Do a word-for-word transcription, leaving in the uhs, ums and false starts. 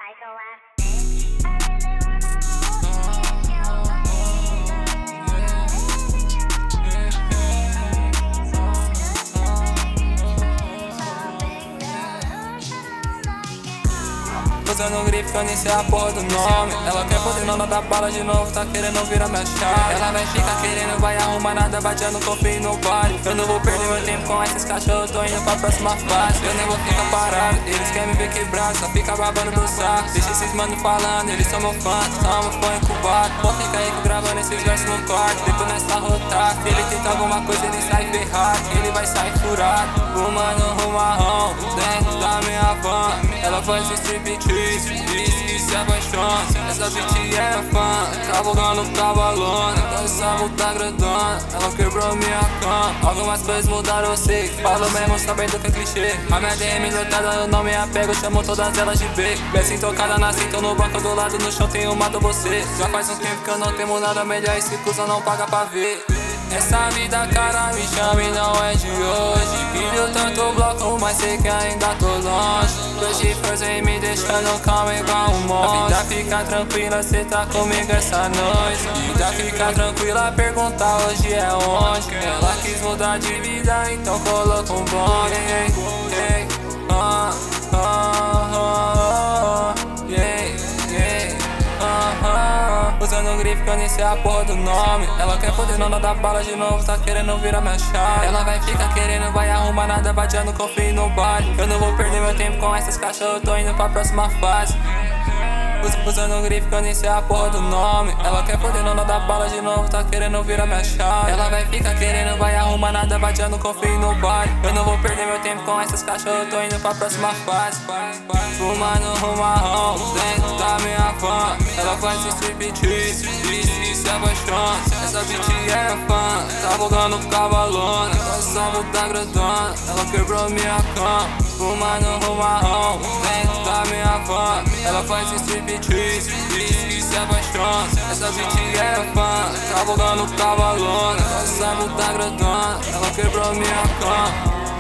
Usando grife que eu nem sei a porra do nome. Ela quer poder não dar bala de novo, tá querendo virar minha chave. Ela vai ficar querendo, vai arrumar nada, bateando confio no baile. Eu não vou perder meu tempo com esses cachorros, tô indo pra próxima fase. Eu nem vou ficar parado, eles querem me ver quebrado, só fica babando do saco. Deixa esses mano falando, eles são meu fã, são meu fã incubado. Vou ficar aí gravando esses versos no quarto, depois nessa rotada. Se ele tenta alguma coisa, ele sai ferrado, ele vai sair furado. Fumando um marrom, dentro da minha van. Ela faz striptease, diz que se apaixona. Essa bitch é fã, cavalgando cavalona. Essa multa grandona, ela quebrou minha cama. Algumas coisas mudaram, eu sei. Falo mesmo sabendo que é clichê. A minha D M lotada, eu não me apego, chamo todas elas de B. Peça tocada na cinta, no banco do lado, no chão tenho mato você. Já faz um tempo que eu não tenho nada melhor, esse cuzão não paga pra ver. Essa vida cara me chama e não é de hoje. Pilho tanto bloco, mas sei que ainda tô longe. Dois chifres vem me deixando calmo igual um monstro. A vida fica tranquila, cê tá comigo essa noite. A vida fica tranquila, perguntar hoje é onde. Ela quis mudar de vida, então colocou um bom. Hey, hey, ah, ah, ah, yeah, yeah, ah, ah. Usando um grife que eu nem sei a porra do nome. Ela quer poder não dar bala de novo, tá querendo virar minha chave. Ela vai ficar querendo, vai arrumar nada, bateando confio no baile. Eu não vou perder meu tempo com esses cachorros, tô indo pra próxima fase. Usando um grife que eu nem sei a porra do nome. Ela quer poder não dar bala de novo, tá querendo virar minha chave. Ela vai ficar querendo, vai arrumar nada, bateando confio no baile. Eu não vou perder meu tempo com esses cachorros, tô indo pra próxima fase. Fumando um marrom, dentro da minha van. Ela faz striptease, diz que se apaixona. Essa bitch é fã, cavalgando cavalona. Essa multa grandona, ela quebrou minha cama. Fumando um marrom, dentro da minha van. Ela faz striptease, diz que se apaixona. Essa bitch é fã, cavalgando cavalona. Essa multa grandona, ela quebrou minha cama.